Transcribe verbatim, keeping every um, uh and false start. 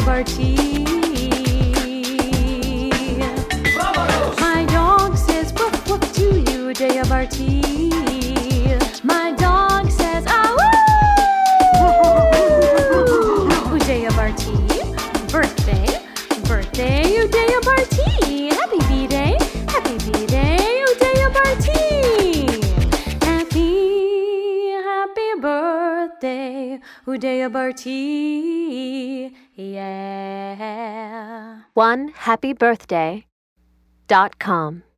Barty. My dog says woof woof to you, Udaya Barty. My dog says ah woo. Udaya Barty, birthday, birthday, Udaya Barty. Happy B-Day, happy B-Day, Udaya Barty. Happy, happy birthday, Udaya Barty. Yeah. one happy birthday dot com